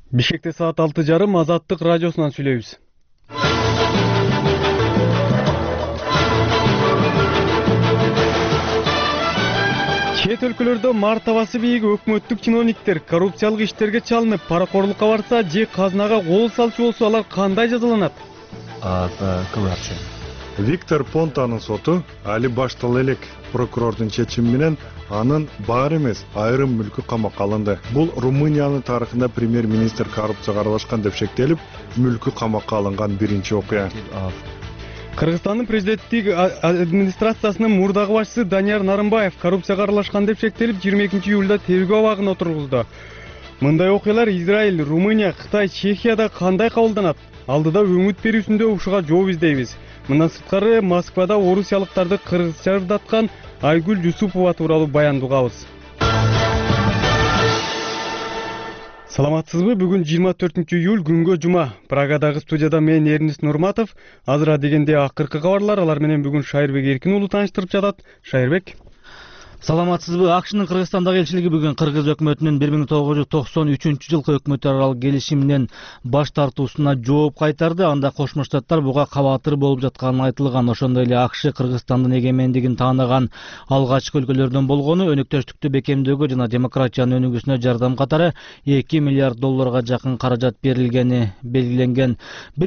Бишкекте саат 6:30 Азаттык радиосунан сүйлөйбүз. Чет өлкөлөрдө мартабасы бийик өкмөттүк чиновниктер коррупциялык иштерге чалынып, паракорлукка барса же казынага кол салчу болсо алар кандай жазаланат? Виктор Понтанын соту али баштала элек прокурордун чечими менен анын бар эмес, айрым мүлкү камакка алынды. Бул Румыниянын тарыхында премьер-министр коррупцияга аралашкан деп шектелип, мүлкү камакка алынган биринчи окуя. Кыргызстандын президенттик администрациясынын мурдагы башчысы Данияр Нарымбаев коррупцияга аралашкан деп шектелип 22-июлда тергөө абагына отургузду. Мындай окуялар Израиль, Румыния, Кытай, Чехияда кандай кабылданат? Алдыда өңүт берүүсүндө ушуга жооп издейбиз. Мындан сырткары Москвада орусиялыктарды кыргызча ырдаткан Айгүл Жусупова тууралуу баян угабыз. Саламатсызбы? Бүгүн 24-июль күнгө жума. Прагадагы студияда мен Эрнис Нурматов. Азыр дегенде акыркы кабарлар, алар менен бүгүн Шайырбек Эркин уулу тааныштырып жатат. Шайырбек. Саламатсызбы? АКШнын Кыргызстандагы элчилиги бүгүн кыргыз өкмөтүнүн 1993-жылкы өкмөт аралык келишиминен баш тартуусуна жооп кайтарды. Анда Кошмо Штаттар буга кабатыр болуп жатканы айтылган. Ошондой эле АКШ Кыргызстандын эгемендигин таанаган алгачкы өлкөлөрдөн болгону, өнөктөштүктү бекемдөөгө жана демократиянын өнүгүүсүнө жардам катары $2 миллиард жакын каражат берилгени белгиленген.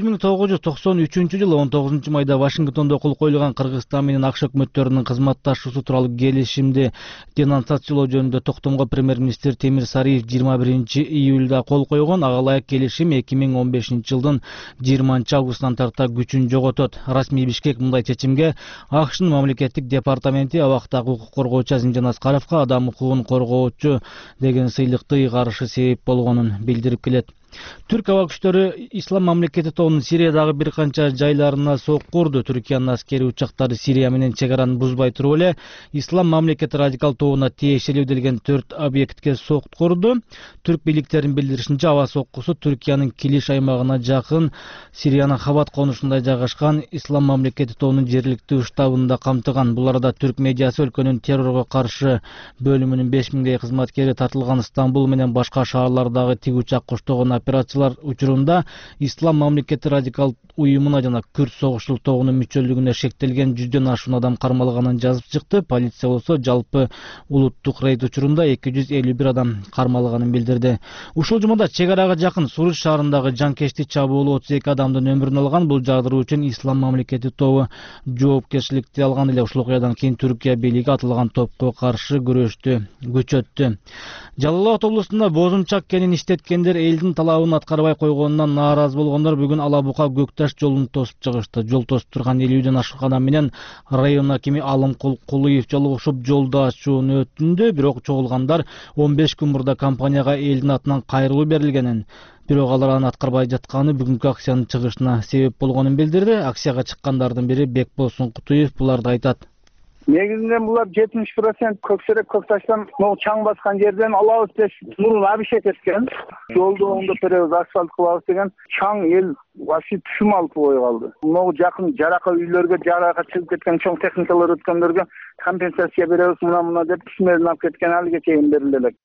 1993-жылы 19 майда Вашингтондо кол коюлган Кыргызстан менен АКШ өкмөттөрүнүн кызматташуусу тууралуу келишимди денонсациялоо жөнүндө токтомго премьер-министр Темир Сариев 21-июлда кол койгон. Ага ылайык келишим 2015-жылдын 20-августунан тарта күчүн жоготот. Расмий Бишкек мындай чечимге АКШнын мамлекеттик департаменти абактагы укук коргоочу Азимжан Аскаровго адам укугун коргоочу деген сыйлыкты ыйгарышы себеп болгонун билдирип келет. Түрк аба күчтөрү Ислам мамлекети тобунун Сириядагы бир канча жайларына сокку урду. Түркиянын аскери учактары Сирия менен чек араны бузбай туруп эле Ислам мамлекети радикал тобуна тиешелүү делген 4 объектке сокку урду. Түрк бийликтеринин билдиришинче, аба соккусу Түркиянын Килиш аймагына жакын Сириянын Хабат конушунда жайгашкан Ислам мамлекети тобунун жергиликтүү штабында камтыган. Бул арада түрк медиасы өлкөнүн террорго каршы бөлүмүнүн 5000 кызматкери тартылган. Стамбул менен башка шаарлардагы тиг учак коштогон операциялар учурунда Ислам мамлекети радикал уюмуна жана Күрд согушчул тобунун мүчөлүгүнө шектелген 100дөн ашуун адам кармалганын жазып чыкты. Полиция болсо жалпы улуттук рейд учурунда 251 адам кармалганын билдирди. Ушул жумада чек арага жакын Суруч шаарындагы жанкечтик чабуул 32 адамдын өмүрүн алган. Бул жагдыруу үчүн Ислам мамлекети тобу жоопкерчиликти алган эле. Ушул окуядан кийин Түркия бийлиги атылган топко каршы күрөштү күчөттү. Жалал Абад облусунда бозумчак кенин иштеткендер элдин талабын аткарбай койгонунан нааразы болгондор бүгүн Ала Бука Көкташ жолун тосуп чыгышты. Жол тосуп турган 50ден ашык адам менен район акими Алымкул Кулуев жолугушуп жолду ачууну өтүндү. Бирок чогулгандар 15 күн мурда компанияга элдин атынан кайрылуу берилгенин, бирок алар аны аткарбай жатканы бүгүнкү акциянын чыгышына себеп болгонун билдирди. Акцияга чыккандардын бири Бекболсун Кутуев буларды айтат. Негизинен булар 70% Көксерек Көкташтан чаң баскан жерден алабыз деп мурун абишет эткен. Жолду оңдоп беребиз, асфальт кылабыз деген чаң эл вообще түшүм алып кой калды. Могу жакын жарака үйлөргө, жарака чыгып кеткен чоң техникалар өткөндөргө компенсация беребиз, мына деп түсмөрүн алып кеткен, алыга чейин бериле элек.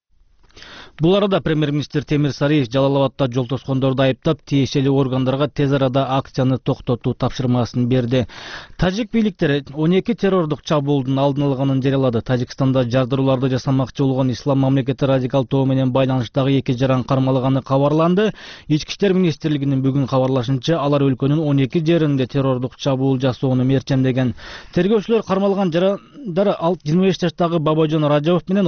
Бул арада премьер-министр Темир Сариев Жалал Абадта жол тоскондорду айыптап, тиешелүү органдарга тез арада акцияны токтотуу тапшырмасын берди. Тажик бийликтери 12 террордук чабуулдун алдын алганын жарыялады. Тажикстанда жардырууларды жасамакчы болгон Ислам мамлекети радикал тобу менен байланыштагы 2 жаран кармалганы кабарланды. Ички иштер министрлигинин бүгүн кабарлашынча, алар өлкөнүн 12 жеринде террордук чабуул жасоону мерчемдеген. Тергөөчүлөр кармалган жарандар 25 жаштагы Бабажон Ражабов менен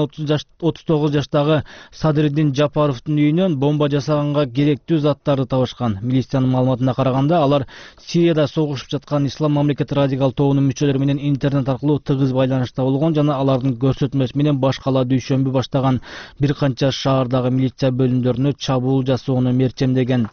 39 жаштагы Садыриддин Жапаровдун үйүнөн бомба жасаганга керектүү заттарды табышкан. Милициянын маалыматына караганда, алар Сирияда согушуп жаткан Ислам мамлекети радикал тобунун мүчөлөрү менен интернет аркылуу тыгыз байланышта болгон жана алардын көрсөтмөсү менен башкала дүйшөмбү баштаган бир канча шаардагы милиция бөлүмдөрүнө чабуул жасоону мерчемдеген.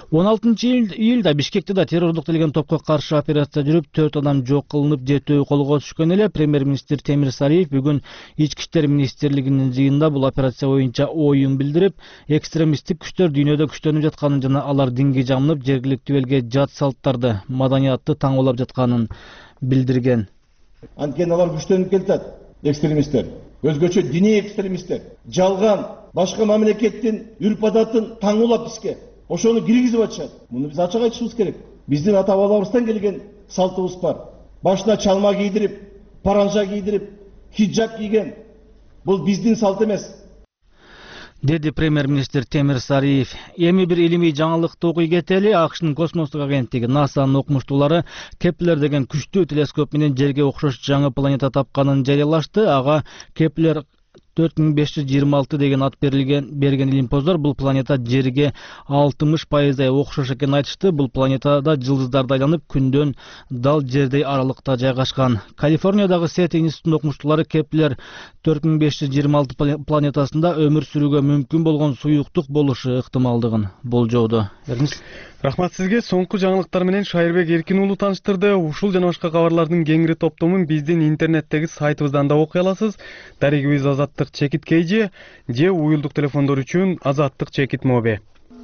16-июлда Бишкекте да террордук делген топко каршы операция жүрүп, 4 адам жок кылынып, 7 колго түшкөн эле. Премьер-министр Темир Сариев бүгүн Ички иштер министрлигинин жыйынында бул операция боюнча оюн билдирип, экстремисттик күчтөр дүйнөдө күчтөнүп жатканын жана алар динге жамынып, жергиликтүү элге жат салттарды, маданиятты таңоолап жатканын билдирген. Анткени алар күчтөнүп келатат, экстремисттер. Өзгөчө диний экстремисттер. Жалган башка мамлекеттин үрп адатын таңуулап бизге ошону киргизип атышат. Муну биз ачык айтышыбыз керек. Биздин ата бабаларыбыздан келген салтыбыз бар. Башына чалма кийдирип, паранжа кийдирип, хиджаб кийген. Бул биздин салт эмес. Деди премьер-министр Темир Сариев. Эми бир илимий жаңылыкты окуй кетели. АКШнын космостук агенттиги НАСАнын окумуштуулары Кеплер деген күчтүү телескоп менен жерге окшош жаңы планета тапканын жарыялашты. Ага Кеплер 4526 деген ат берген илимпоздор бул планета жерге 60% окшош экенин айтышты. Бул планетада жылдыздарды айланып, күндөн дал жердей аралыкта жайгашкан. Калифорниядагы Сет институтунун окумуштуулары Кеплер 4526 планетасында өмүр сүрүүгө мүмкүн болгон суюктук болушу ыктымалдыгын болжоодо. Рахмат сизге. Соңку жаңылыктар менен Шайырбек Эркин уулу тааныштырды. Ушул жана башка кабарлардын кеңири топтомун биздин интернеттеги сайтыбыздан да окуй аласыз. Дарегибиз Азаттык Чекит KG же уюлдук телефондор үчүн Азаттык Чекит Моби.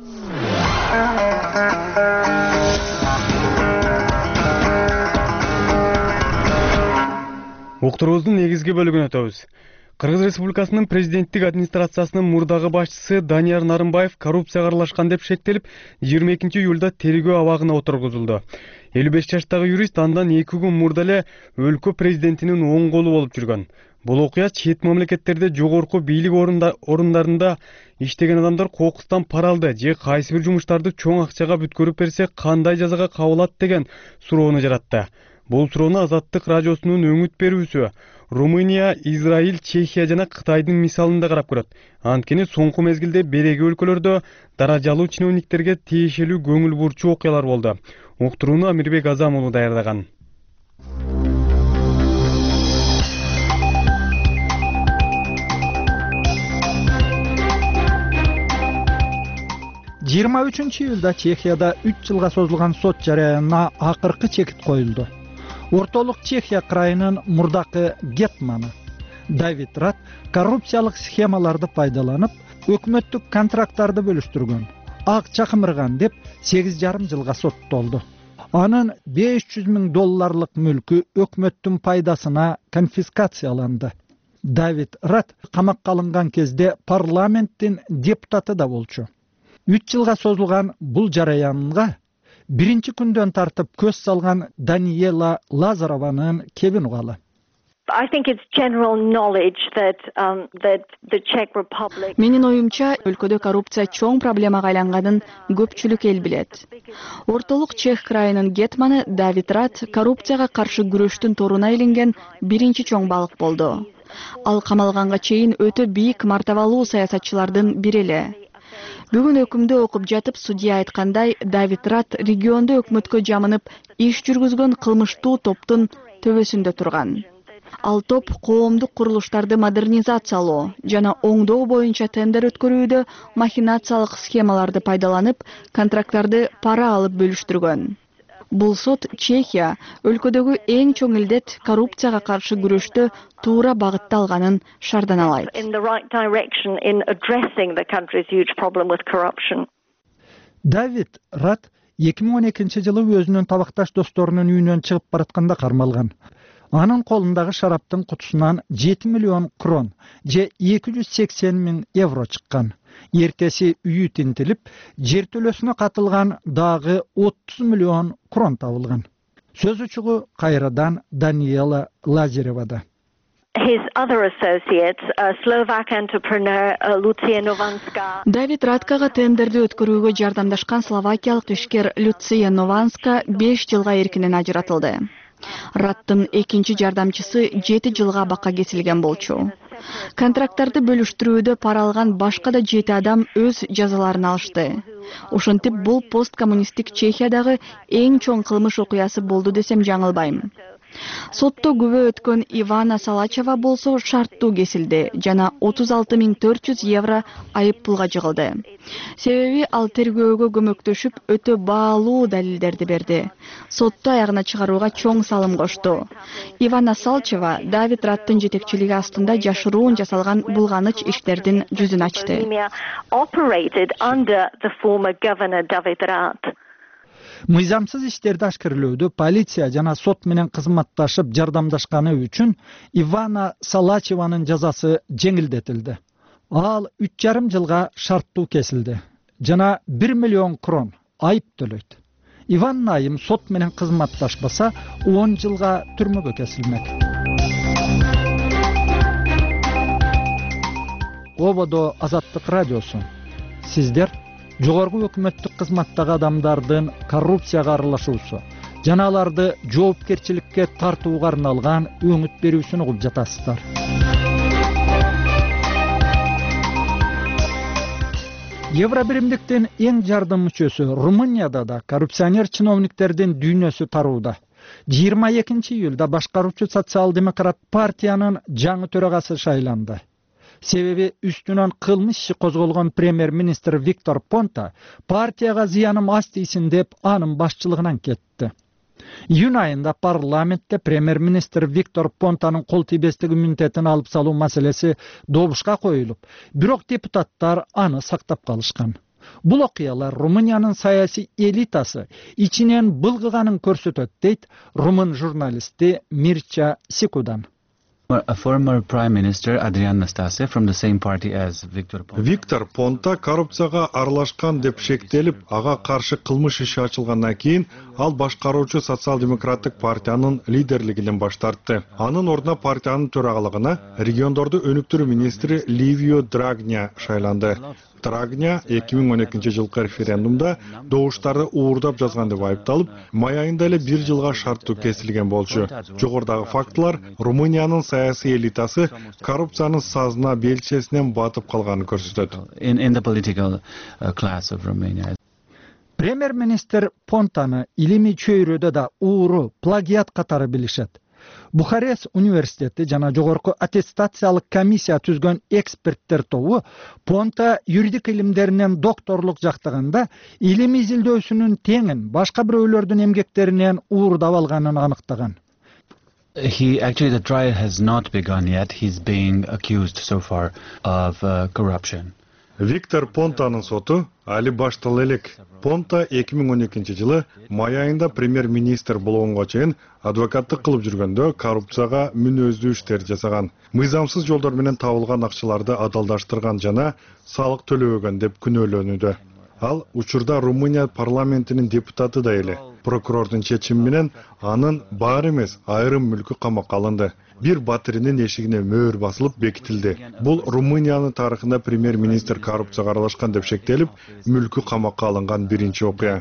Уктуруубуздун негизги бөлүгүнө өтөбүз. Кыргыз Республикасынын президенттик администрациясынын мурдагы башчысы Данияр Нарымбаев коррупцияга аралашкан деп шектелип, 22 июлда тергөө абагына отургузулду. 55 жаштагы юрист андан 2 күн мурда эле өлкө президентинин оң колу болуп жүргөн. Бул окуя чет мамлекеттерде жогорку бийлик орундарында иштеген адамдар кокустан пара алды же кайсы бир жумуштарды чоң акчага бүткөрүп берсе кандай жазага кабылат деген суроону жаратты. Бул суроону Азаттык радиосунун өңүт берүүсү Румыния, Израиль, Чехия жана Кытайдын мисалында карап көрөт. Анткени соңку мезгилде береги өлкөлөрдө даражалуу чиновниктерге тиешелүү көңүл бурчу окуялар болду. Уктурууну Амирбек Азам уулу даярдаган. Жыйырма 3 июлда Чехияда 3 жылга созулган сот жараянына акыркы чекит коюлду. Ортолук Чехия крайынын мурдакы гетманы Давид Рат коррупциялык схемаларды пайдаланып, өкмөттүк контракттарды бөлүштүргөн, акча кымырган деп 8,5 жылга соттолду. Анын $500,000 мүлкү өкмөттүн пайдасына конфискацияланды. Давид Рат камакка алынган кезде парламенттин депутаты да болчу. 3 жылга созулган бул жараянга биринчи күндөн тартып көз салган Даниела Лазарованын кебин угалы. Менин оюмча, өлкөдө коррупция чоң проблемага айланганын көпчүлүк эл билет. Ортолук Чех крайынын гетманы Давид Рат коррупцияга каршы күрөштүн торуна илинген биринчи чоң балык болду. Ал камалганга чейин өтө бийик мартабалуу саясатчылардын бири эле. Бүгүн өкүмдү окуп жатып, судья айткандай, Давид Рат региондо өкмөткө жамынып иш жүргүзгөн кылмыштуу топтун төбөсүндө турган. Ал топ коомдук курулуштарды модернизациялоо жана оңдоо боюнча тендер өткөрүүдө махинациялык схемаларды пайдаланып, контракттарды пара алып бөлүштүргөн. Бул сот Чехия өлкөдөгү эң чоң илдет коррупцияга каршы күрөштө туура багытта алганын шарданалайт. Давид Рат 2012 жылы өзүнүн табакташ досторунун үйүнөн чыгып баратканда кармалган. Анын колундагы шараптын кутусунан 7 миллион крон же 280,000 евро чыккан. Эртеси үйү тинтилип, жертөлөсүнө катылган дагы 30 миллион крон табылган. Сөз учугу кайрадан Даниела Лазаревада. Давид Раткага тендерди өткөрүүгө жардамдашкан словакиялык ишкер Люция Нованска 5 жылга эркинен ажыратылды. Раттын экинчи жардамчысы 7 жылга абакка кесилген болчу. Контракттарды бөлүштүрүүдө пара алган башка да 7 адам өз жазаларын алышты. Ошентип бул посткоммунисттик Чехиядагы эң чоң кылмыш окуясы болду десем жаңылбайм. Сотто күбө өткөн Ивана Салачева болсо шарттуу кесилди жана 36,400 евро айып пулга жыгылды. Себеби ал тергөөгө көмөктөшүп өтө баалуу далилдерди берди. Сотто аягына чыгарууга чоң салым кошту. Ивана Салачева Давид Раттын жетекчилиги астында жашыруун жасалган булганыч иштердин жүзүн ачты. Мыйзамсыз иштерди ашкерлөөдө полиция жана сот менен кызматташып жардамдашканы үчүн Ивана Салачеванын жазасы жеңилдетилди. Ал 3,5 жылга шарттуу кесилди жана 1 миллион крон айып төлөйт. Иван Найым сот менен кызматташпаса 10 жылга түрмөгө кесилмек. Ободо Азаттык радиосу. Сиздер жогорку өкмөттүк кызматтагы адамдардын коррупцияга аралашуусу жана аларды жоопкерчиликке тартууга арналган өңүт берүүсүн угуп жатасыздар. Евробиримдиктин эң жардым мүчөсү Румынияда да коррупционер чиновниктердин дүйнөсү тарууда. 22 июлда башкаруучу социал-демократ партиянын жаңы төрагасы шайланды. Себеби үстүнөн кылмыш иши козголгон премьер-министр Виктор Понта партияга зыяным аз тийсин деп анын башчылыгынан кетти. Июнь айында парламентте премьер-министр Виктор Понтанын кол тийбестик иммунитетин алып салуу маселеси добушка коюлуп, бирок депутаттар аны сактап калышкан. Бул окуялар Румыниянын саясий элитасы ичинен былгыганын көрсөтөт, дейт румын журналисти Мирча Сикудан. A former Prime Minister Adrian Nastase from the same party as Victor Ponta. Виктор Понта коррупцияга аралашкан деп шектелип, ага каршы кылмыш иши ачылгандан кийин ал башкаруучу социал-демократтык партиянын лидерлигинен баш тартты. Анын ордуна партиянын төрагалыгына региондорду өнүктүрүү министри Ливио Драгня шайланды. Драгня 2012 жылкы референдумда добуштарды уурдап жазган деп айыпталып, май айында эле 1 жылга шарттуу кесилген болчу. Жогорудагы фактылар Румыниянын саясий элитасы коррупциянын сазына белчесинен батып калганын көрсөтөт. In the political class of Romania. Премьер-министр Понтаны илимий чөйрөдө да ууру, плагиат катары билишет. Бухарест университети жана жогорку аттестациялык комиссия түзгөн эксперттер тобу Понта юридик илимдеринен докторлук жактаганда илим изилдөөсүнүн теңин башка бирөөлөрдүн эмгектеринен уурдап алганын аныктаган. Actually, the trial has not begun yet. He's being accused so far of corruption. Виктор Понтанын соту али башталып элек. Понта 2012 жылы май айында премьер-министр болгонго чейин адвокаттык кылып жүргөндө коррупцияга мүнөздүү иштер жасаган. Мыйзамсыз жолдор менен табылган акчаларды адалдаштырган жана салык төлөбөгөн деп күнөөлөнүүдө. Ал учурда Румыния парламентинин депутаты да эле. Прокурордун чечими менен анын баары эмес, айрым мүлкү камакка алынды. Бир батырынын эшигине мөөр басылып бекитилди. Бул Румыниянын тарыхында премьер-министр коррупцияга аралашкан деп шектелип, мүлкү камакка алынган биринчи окуя.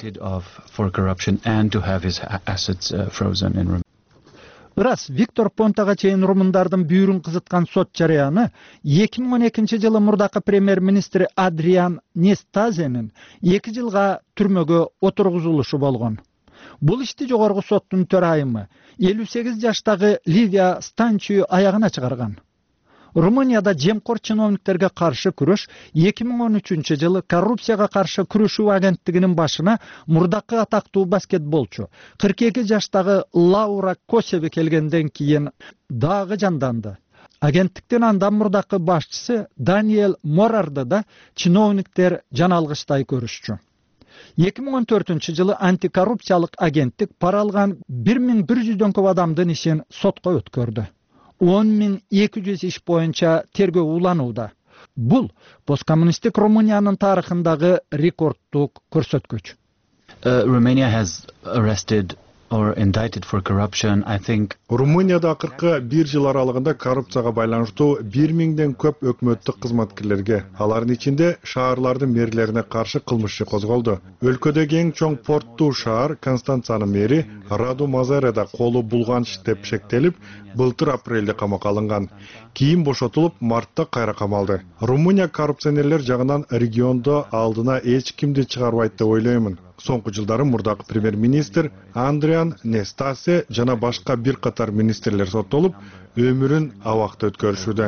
Ырас Виктор Понтага чейин румындардын бүйүрүн кызыткан сот жарыяны 2012 жылы мурдакы премьер-министри Адриан Нестазенин 2 жылга түрмөгө отургузулушу болгон. Бул ишти жогорку соттун төрайымы 58 жаштагы Ливия Станчию аягына чыгарган. Румынияда жемкор чиновниктерге каршы күрөш 2013 жылы коррупцияга каршы күрөшүү агенттигинин башына мурдакы атактуу баскетболчу 42 жаштагы Лаура Косеви келгенден кийин дагы жанданды. Агенттиктин андан мурдакы башчысы Даниэль Морарды да чиновниктер жаналгычтай көрүшчү. 2014 жылы антикоррупциялык агенттик пара алган 1100дөн көп адамдын ишин сотко өткөрдү. 10.200 иш боюнча тергөө уланууда. Бул посткоммунисттик Румыниянын тарыхындагы рекордтук көрсөткүч. Romania has arrested or indicted for corruption, I think. Румынияда акыркы 1 жыл аралыгында коррупцияга байланыштуу 1000ден көп өкмөттүк кызматкерлерге, алардын ичинде шаарлардын мэрлерине каршы кылмыш иши козголду. Өлкөдөгү эң чоң порттуу шаар Констанцанын мэри Раду Мазареда колу булганч деп шектелип, былтыр апрелде камакка алынган. Кийин бошотулуп, мартта кайра камалды. Румыния коррупционерлер жагынан региондо алдына эч кимди чыгарбайт деп ойлоймун. Соңку жылдары мурдакы премьер-министр Адриан Нестасе жана башка бир катар министрлер соттолуп, өмүрүн абакта өткөрүшүүдө.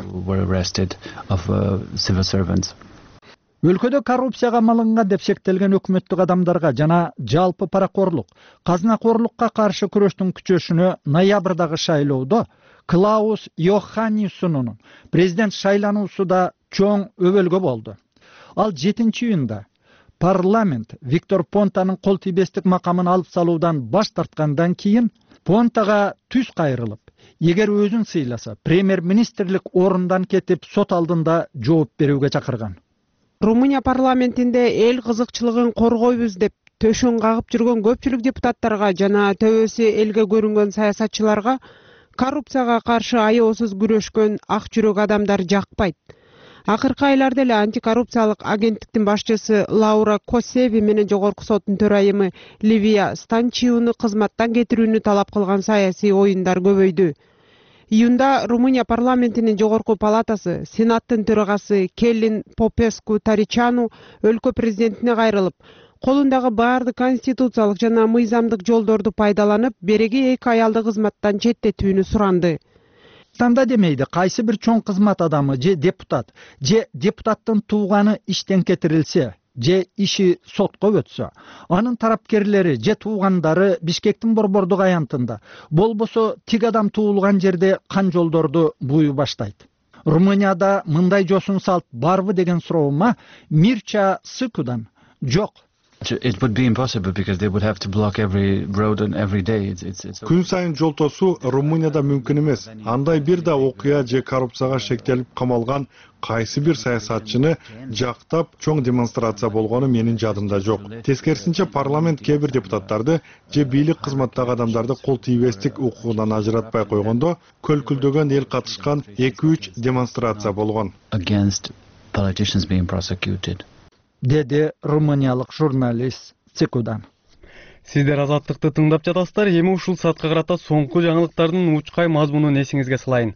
Өлкөдө коррупцияга малынган деп шектелген өкмөттүк адамдарга жана жалпы паракорлук, казынакорлукка каршы күрөштүн күчөшүнө ноябрдагы шайлоодо Клаус Йоханнессонун президент шайлануусу да чоң өбөлгө болду. Ал 7-июнда парламент Виктор Понтанын кол тийбестик макамын алып салуудан баш тарткандан кийин Понтага түз кайрылып, эгер өзүн сыйласа, премьер-министрлик орундан кетип сот алдында жооп берүүгө чакырган. Румыния парламентинде эл кызыкчылыгын коргойбуз деп төшөн кагып жүргөн көпчүлүк депутаттарга жана төбөсү элге көрүнгөн саясатчыларга коррупцияга каршы аеосуз күрөшкөн ак жүрөк адамдар жакпайт. Акыркы айларда эле антикоррупциялык агенттиктин башчысы Лаура Косеви менен жогорку соттун төрайымы Ливия Станчиуну кызматтан кетирүүнү талап кылган саясий оюндар көбөйдү. Июнда Румыния парламентинин жогорку палатасы Сенаттын төрагасы Келлин Попеску Таричану өлкө президентине кайрылып, колундагы баардык конституциялык жана мыйзамдык жолдорду пайдаланып, береги 2 аялды кызматтан четтетүүнү суранды. Танда демейди, кайсы бир чоң кызмат адамы же депутаттын тууганы иштен кетирилсе, же иши сотко өтсө, анын тарапкерлери же туугандары Бишкектин борбордук аянтында, болбосо тиг адам туулган жерде кан жолдорду бууй баштайт. Румынияда мындай жосун салт барбы деген суроома Мирча Сыкудан жок. It would be impossible because they would have to block every road and every day. Күн сайын жол тосуу Румынияда мүмкүн эмес. Андай бир да окуя же коррупцияга шектелип камалган кайсы бир саясатчыны жактап чоң демонстрация болгону менин жадымда жок. Тескерисинче парламент кээ бир депутаттарды же бийлик кызматтагы адамдарды кол тийбестик укугунан ажыратпай койгондо көлкүлдөгөн эл катышкан 2-3 демонстрация болгон. Against politicians being prosecuted. Деди румыниялык журналист Цикудан. Сиздер Азаттыкты тыңдап жатасыздар. Эми ушул саатка карата соңку жаңылыктардын учкай мазмунун эсиңизге салайын.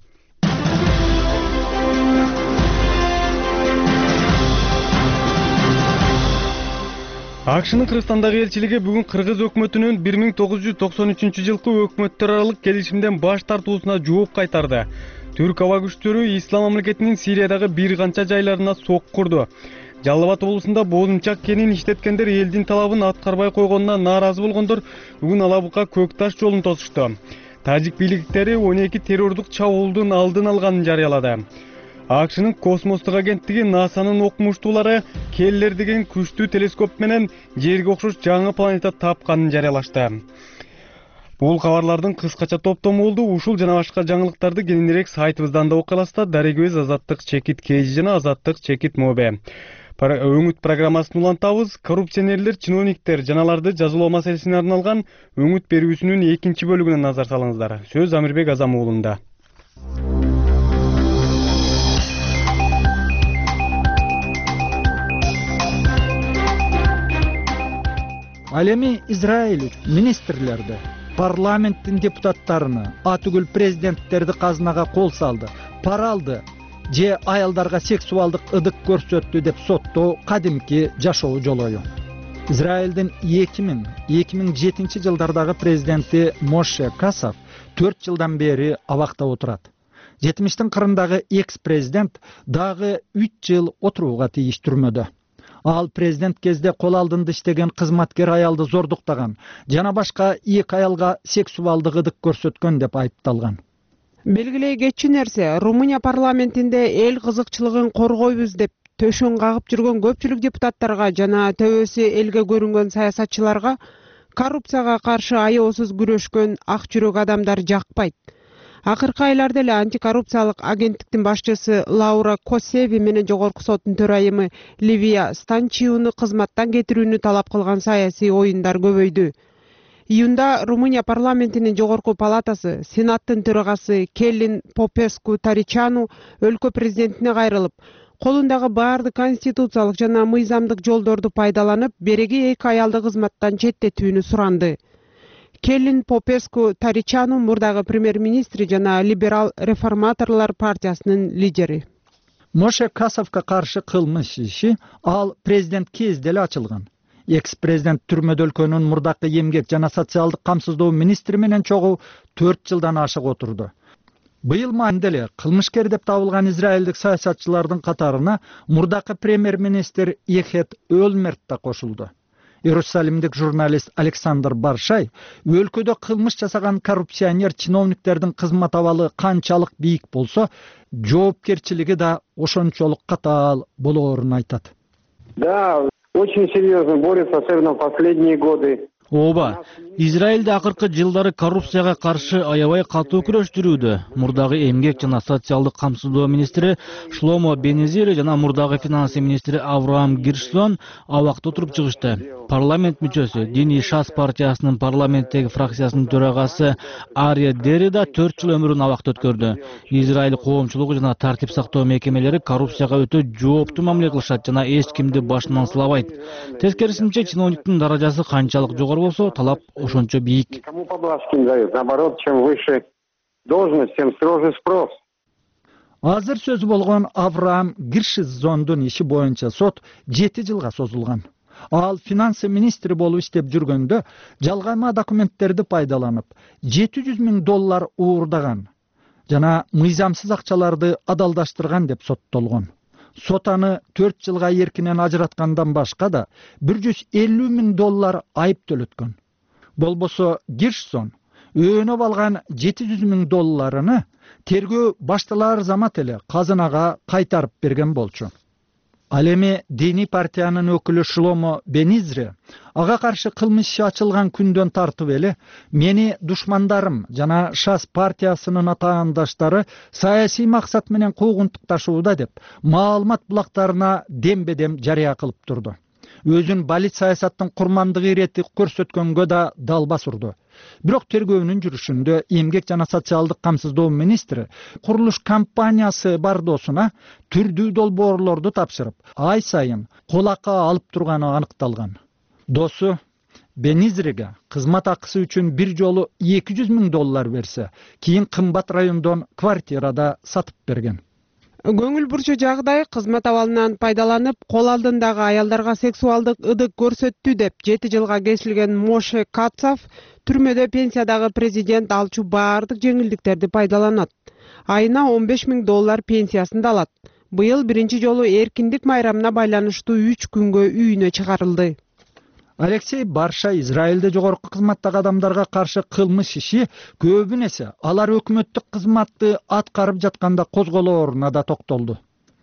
АКШнын Кыргызстандагы элчилиги бүгүн Кыргыз өкмөтүнүн 1993-жылкы өкмөттөр аралык келишимден баш тартуусуна жооп кайтарды. Түрк аба күчтөрү Ислам мамлекетинин Сириядагы бир канча жайларына сок курду. Жалал Абад облусунда боозунчак кенин иштеткендер элдин талабын аткарбай койгонуна нааразы болгондор бүгүн Алабука Көк Таш жолун тосушту. Тажик бийликтери 12 террордук чабуулдун алдын алганын жарыялады. АКШнын космостук агенттиги НАСАнын окумуштуулары Келлер деген күчтүү телескоп менен жерге окшош жаңы планета тапканын жарыялашты. Бул кабарлардын кыскача топтому болду. Ушул жана башка жаңылыктарды кененирээк сайтыбыздан да окуй аласыздар. Дарегөз Азаттык-КЖ жана Азаттык-МОБ. Өңүт программасын улантабыз. Коррупционерлер, чиновниктер жаналарды жазалоо маселесине арналган өңүт берүүсүнүн 2 бөлүгүнө назар салыңыздар. Сөз Амирбек Азам уулунда. Ал эми Израиль министрлерди, парламенттин депутаттарыны, атүгүл президенттерди казынага кол салды, пара алды же аялдарга сексуалдык ыдык көрсөттү деп соттоо кадимки жашоо жолою. Израилдин 2007 жылдардагы президенти Моше Касав 4 жылдан бери абакта отурат. 70-тин кырындагы экс-президент дагы 3 жыл отурууга тийиш түрмөдө. Ал президент кезде кол алдында иштеген кызматкер аялды зордуктаган жана башка 2 аялга сексуалдык ыдык көрсөткөн деп айыпталган. Белгилей кетчү нерсе, Румыния парламентинде эл кызыкчылыгын коргойбуз деп төшөн кагып жүргөн көпчүлүк депутаттарга жана төбөсү элге көрүнгөн саясатчыларга коррупцияга каршы аеосуз күрөшкөн ак жүрөк адамдар жакпайт. Акыркы айларда эле антикоррупциялык агенттиктин башчысы Лаура Косеви менен жогорку соттун төрайымы Ливия Станчиуну кызматтан кетирүүнү талап кылган саясий оюндар көбөйдү. Июнда Румыния парламентинин жогорку палатасы Сенаттын төрагасы Келлин Попеску Таричану өлкө президентине кайрылып, колундагы баардык конституциялык жана мыйзамдык жолдорду пайдаланып, береги 2 аялды кызматтан четтетүүнү суранды. Келлин Попеску Таричану мурдагы премьер-министри жана либерал реформаторлор партиясынын лидери. Моше Касовго каршы кылмыш иши ал президент кезде эле ачылган. Экс-президент түрмөдө өлкөнүн мурдакы эмгек жана социалдык камсыздоо министри менен чогуу 4 жылдан ашык отурду. Быйыл майында эле кылмышкер деп табылган израилдик саясатчылардын катарына мурдакы премьер-министр Эхет Өлмерт да кошулду. Иерусалимдик журналист Александр Баршай өлкөдө кылмыш жасаган коррупционер чиновниктердин кызмат абалы канчалык бийик болсо, жоопкерчилиги да ошончолук катаал болоорун айтат. Да, очень серьезно борется, особенно в последние годы. Ооба, Израилде акыркы жылдары коррупцияга каршы аябай катуу күрөш жүрүүдө. Мурдагы эмгек жана социалдык камсыздоо министри Шломо Бенезир жана мурдагы финансы министри Авраам Гиршсон абакта отуруп чыгышты. Парламент мүчөсү, Диний Шас партиясынын парламенттеги фракциясынын төрагасы Ария Дери да 4 жыл өмүрүн абакта өткөрдү. Израиль коомчулугу жана тартип сактоо мекемелери коррупцияга өтө жооптуу мамиле кылышат жана эч кимди башынан сылабайт. Тескерисинче, чиновниктин даражасы канчалык жогору болсо, талап ошончо бийик. Никому поблажки не дают. Наоборот, чем выше должность, тем строже спрос. Азыр сөзү болгон Авраам Гиршзондун иши боюнча сот 7 жылга созулган. Ал финансы министри болуп иштеп жүргөндө жалгайма документтерди пайдаланып, $700,000 уурдаган жана мыйзамсыз акчаларды адалдаштырган деп соттолгон. Сот аны 4 жылга эркинен ажыраткандан башка да $150,000 айып төлөткөн. Болбосо Гиршсон өөнөп алган $700,000 тергөө башталар замат эле казынага кайтарып берген болчу. Ал эми диний партиянын өкүлү Шломо Бенезир ага каршы кылмыш иши ачылган күндөн тартып эле мени душмандарым жана Шас партиясынын атаандаштары саясий максат менен куугунтукташууда деп маалымат булактарына дембедем жарыя кылып турду. Өзүн балит саясаттын курмандыгы ирети көрсөткөнгө да далбас урду. Бирок тергөөнүн жүрүшүндө эмгек жана социалдык камсыздоо министри курулуш компаниясы бардоосуна түрдүү долбоорлорду тапшырып, ай сайын кол акы алып турганы аныкталган. Досу Бенезирге кызмат акысы үчүн бир жолу $200,000 берсе, кийин кымбат райондон квартирада сатып берген. Көңүл бурчу жагдай кызмат абалынан пайдаланып, кол алдындагы аялдарга сексуалдык ыдык көрсөттү деп 7 жылга кесилген Моше Катцев түрмөдө пенсиядагы президент алчу баардык жеңилдиктерди пайдаланат. Айына $15,000 пенсиясын да алат. Быйыл биринчи жолу эркиндик майрамына байланыштуу 3 күнгө үйүнө чыгарылды. Алексей Барша Израилде жогорку кызматтагы адамдарга каршы кылмыш иши көбүн эсе алар өкмөттүк кызматты аткарып жатканда козголооруна да токтолду.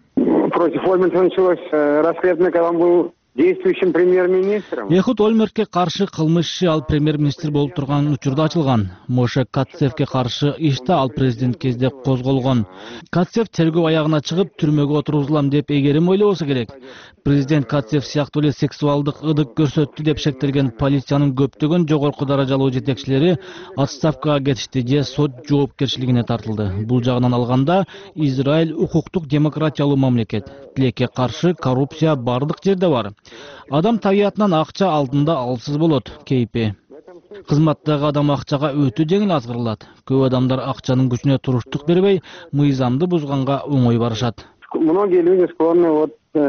Против Ольмерта началось расследование, когда он был действующим премьер-министром. Эхуд Ольмертке каршы кылмыш иши ал премьер-министр болуп турган учурда ачылган. Моше Катцевке каршы иш да ал президент кезде козголгон. Катцев тергөө аягына чыгып, түрмөгө отургузулам деп эгерим ойлобосо керек. Президент Катцев сыяктуу эле сексуалдык ыдык көрсөттү деп шектелген полициянын көптөгөн жогорку даражалуу жетекчилери отставкага кетишти же сот жоопкерчилигине тартылды. Бул жагынан алганда Израиль укуктук демократиялуу мамлекет. Тилекке каршы коррупция бардык жерде бар. Адам табиятынан акча алдында алсыз болот, кейпи. Кызматтагы адам акчага өтө жеңил азгырылат. Көп адамдар акчанын күчүнө туруштук бербей, мыйзамды бузганга оңой барышат. Многие люди склонны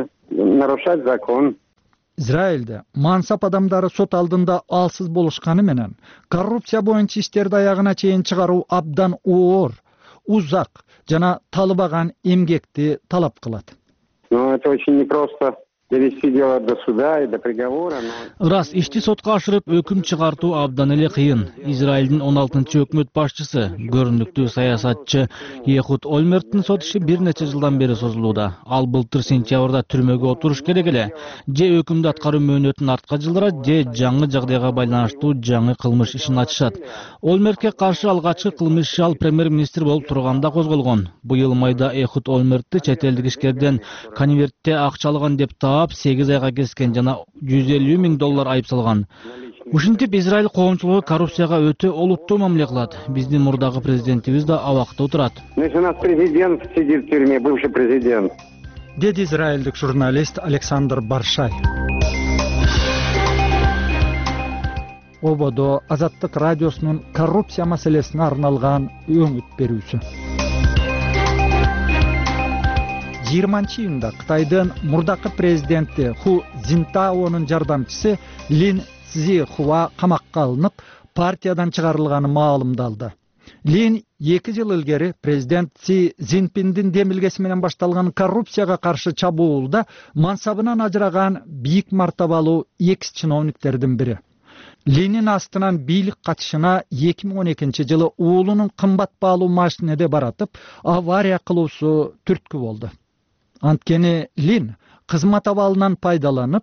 нарушать закон. Израилде мансап адамдары сот алдында алсыз болушканы менен коррупция боюнча иштерди аягына чейин чыгаруу абдан оор, узак жана талыбаган эмгекти талап кылат. Но это очень непросто. Довести дело до суда и до приговора. Рас, ишти сотко ашырып өкүм чыгартуу абдан эле кыйын. Израилдин 16-чы өкмөт башчысы, көрүнүктүү саясатчы Эхуд Ольмерттин сот иши бир нече жылдан бери созулууда. Ал былтыр сентябрда түрмөгө отуруш керек эле. Же өкүмдү аткаруу мөөнөтүн артка жылдырат, же жаңы жагдайга байланыштуу жаңы кылмыш ишин ачышат. Ольмертке каршы алгачкы кылмыш иши ал премьер-министр болуп турганда козголгон. Быйыл майда Эхуд Ольмертти чет элдик ишкерден конвертте акча алган деп 8 айга кескен жана $150,000 айып салган. Ушинтип Израиль коомчулугу коррупцияга өтө олуттуу мамиле кылат. Биздин мурдагы президентибиз да абакта отурат. У нас президент сидит в тюрьме, бывший президент. Деди израилдик журналист Александр Баршай. Ободо Азаттык радиосунун коррупция маселесине арналган өңүт берүүсү. 20-июнда Кытайдын мурдакы президенти Ху Цзинтаонун жардамчысы Лин Цзихуа камакка алынып, партиядан чыгарылганы маалымдалды. Лин 2 жыл илгери президент Си Цзиньпиндин демилгеси менен башталган коррупцияга каршы чабуулда мансабынан ажыраган бийик мартабалуу экс чиновниктердин бири. Линин астынан бийлик катышына 2012 жылы уулунун кымбат баалуу машинеде баратып, авария кылуусу түрткү болду. Анткени Лин кызмат абалынан пайдаланып,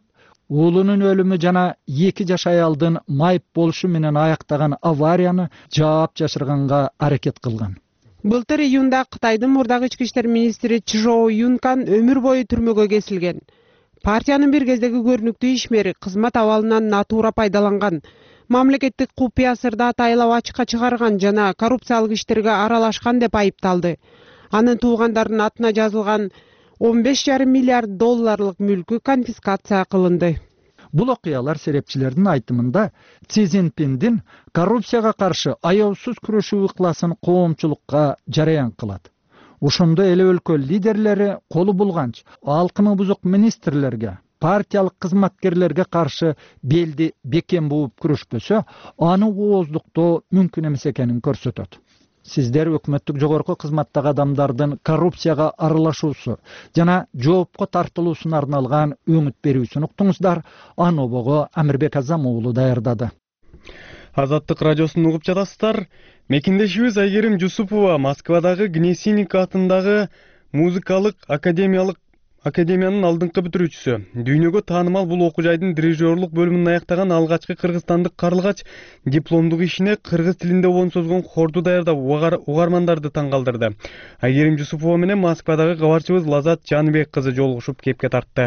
уулунун өлүмү жана 2 жаш аялдын майып болушу менен аяктаган аварияны жаап жашырганга аракет кылган. Былтыр июнда Кытайдын мурдагы ички иштер министри Чжоу Юнкан өмүр бою түрмөгө кесилген. Партиянын бир кездеги көрүнүктүү ишмери кызмат абалынан натуура пайдаланган, мамлекеттик купуя сырды атайлап ачыкка чыгарган жана коррупциялык иштерге аралашкан деп айыпталды. Анын туугандарынын атына жазылган 15,5 миллиард долларлык мүлкү конфискация кылынды. Бул окуялар серепчилердин айтымында Си Цзиньпиндин коррупцияга каршы аяусуз күрөшүү ыкласын коомчулукка жараян кылат. Ошондо эле өлкө лидерлери колу булганч алкымы бузук министрлерге, партиялык кызматкерлерге каршы белди бекем бууп күрөшпөсө, аны ооздуктоо мүмкүн эмес экенин көрсөтөт. Сиздер өкмөттүк жогорку кызматтагы адамдардын коррупцияга аралашуусу жана жоопко тартылуусуна арналган өңүт берүүсүн уктуңуздар. Анобого Амирбек Азам уулу даярдады. Азаттык радиосун угуп жатасыздар. Мекендешибиз Айгерим Жусупова Москвадагы Гнесинник атындагы музыкалык академиянын алдыңкы бүтүрүүчүсү. Дүйнөгө таанымал бул окуу жайдын дирижерлук бөлүмүн аяктаган алгачкы кыргызстандык карлыгач дипломдук ишине кыргыз тилинде обон созгон хорду даярдап угармандарды таң калтырды. Айгерим Жусупова менен Москвадагы кабарчыбыз Лазат Жаныбек кызы жолугушуп кепке тартты.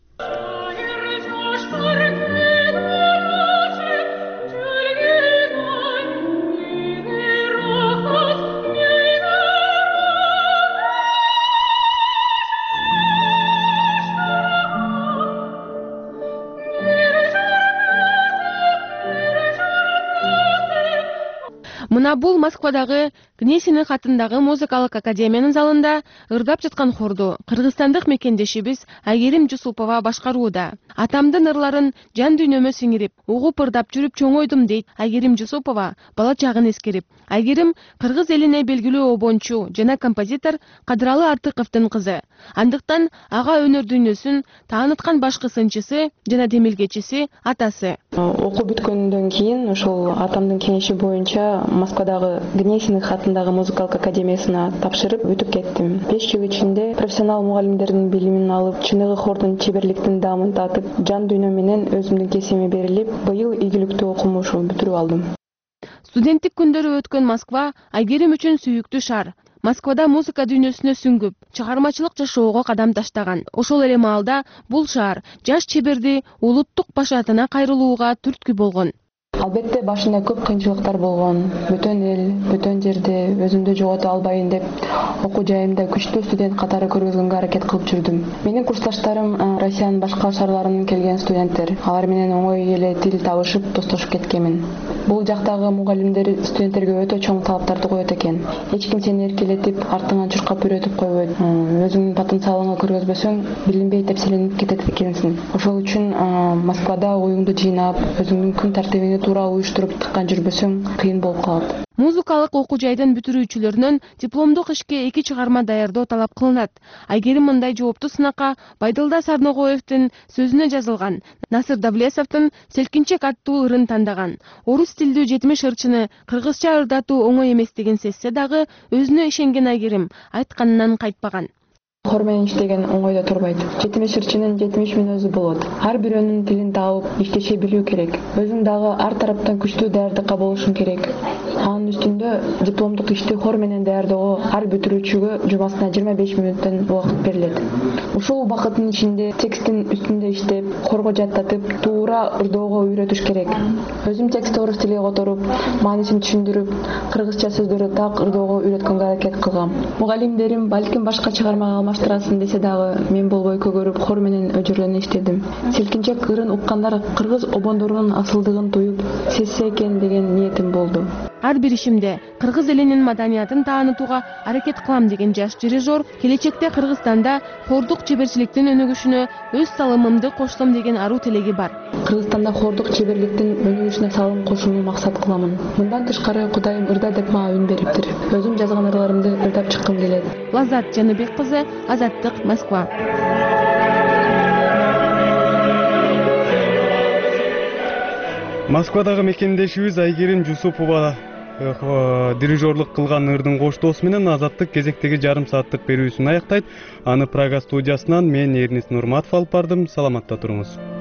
Мына бул Москвадагы Гнесинник атындагы музыкалык академиянын залында ырдап жаткан хорду кыргызстандык мекендешибиз Айгерим Жусупова башкарууда. Атамдын ырларын жан дүйнөмө сиңирип, угуп ырдап жүрүп чоңойдум дейт Айгерим Жусупова бала чагын эскерип. Айгерим кыргыз элине белгилүү обончу жана композитор Кадыралы Артыковдун кызы. Андыктан ага өнөр дүйнөсүн тааныткан башкы сынчысы жана демилгечиси атасы. Окуу бүткөндөн кийин ошол атамдын кеңеши боюнча Москвадагы Гнесинник атындагы музыкалык академиясына тапшырып өтүп кеттим. 5 жыл ичинде профессионал мугалимдердин билимин алып, чыныгы хордун чеберликтин даамын татып, жан дүйнө менен өзүмдүн кесибиме берилип, быйыл ийгиликтүү окумушу бүтүрүп алдым. Студенттик күндөрү өткөн Москва Айгерим үчүн сүйүктүү шаар. Москвада музыка дүйнөсүнө сүңгүп, чыгармачылык жашоого кадам таштаган. Ошол эле маалда бул шаар жаш чеберди улуттук башаатына кайрылууга түрткү болгон. Албетте башында көп кыйынчылыктар болгон. Бөтөн эл, бөтөн жерде өзүмдү жогото албайын деп окуу жайымда күчтүү студент катары көргөзгөнгө аракет кылып жүрдүм. Менин курсташтарым Россиянын башка шаарларынан келген студенттер. Алар менен оңой эле тил табышып, достошуп кеткенмин. Бул жактагы мугалимдер студенттерге өтө чоң талаптарды коет экен. Эч ким сени эркелетип, артыңан чуркап үйрөтүп койбойт. Өзүңдүн потенциалыңы көргөзбөсөң, билинбей тепселенип кетет экенсиң. Ошол үчүн Москвада оюңду жыйнап, өзүңдүн күн тартибиңди туура уюштуруп тыккан жүрбөсөң, кыйын болуп калат. Музыкалык окуу жайдын бүтүрүүчүлөрүнөн дипломдук ишке 2 чыгарма даярдоо талап кылынат. Айгерим мындай жооптуу сынакка Байдылда Сарногоевдин сөзүнө жазылган Насыр Давлесовдун Селкинчек аттуу ырын тандаган. Орус тилдүү 70 ырчыны кыргызча ырдатуу оңой эместигин сезсе дагы, өзүнө ишенген Айгерим айтканынан кайтпаган. Хор менен иштеген оңойдо турбайт. 70 ырчынын 70 мүнөзү болот. Ар бирөөнүн тилин таап, иштеше билүү керек. Өзүң дагы ар тараптан күчтүү даярдыкка болушуң керек. Анын үстүндө дипломдук ишти хор менен даярдоого ар бүтүрүүчүгө жумасына 25 мүнөттөн убакыт берилет. Ушул убакыттын ичинде текстин үстүндө иштеп, хорго жаттатып, туура ырдоого үйрөтүш керек. Өзүм текстти орус тилине которуп, маанисин түшүндүрүп, кыргызча сөздөрдү так ырдоого үйрөткөнгө аракет кылгам. Мугалимдерим балким башка чыгармага алмаштырасың десе дагы, мен болбой көгөрүп хор менен өжүрлөнө иштедим. Селкинчек ырын уккандар кыргыз обондорунун асылдыгын туюп, сезсе экен деген ниетим болду. Ар бир ишимде кыргыз элинин маданиятын таанытууга аракет кылам деген жаш дирижер келечекте Кыргызстанда хордук чеберчиликтин өнүгүшүнө өз салымымды коштум деген аруу тилеги бар. Кыргызстанда хордук чеберликтин өнүгүшүнө салым кошууну максат кыламын. Мындан тышкары Кудайым ырда деп мага үн бериптир. Өзүм жазган ырларымды ырдап чыккым келет. Лазат Жаныбек кызы, Азаттык, Москва. Москвадагы мекендешибиз Айгерим Жусупова дирижерлук кылган ырдын коштоосу менен Азаттык кезектеги жарым сааттык берүүсүн аяктайт. Аны Прага студиясынан мен Эрнис Нурматов алып бардым. Саламатта туруңуз.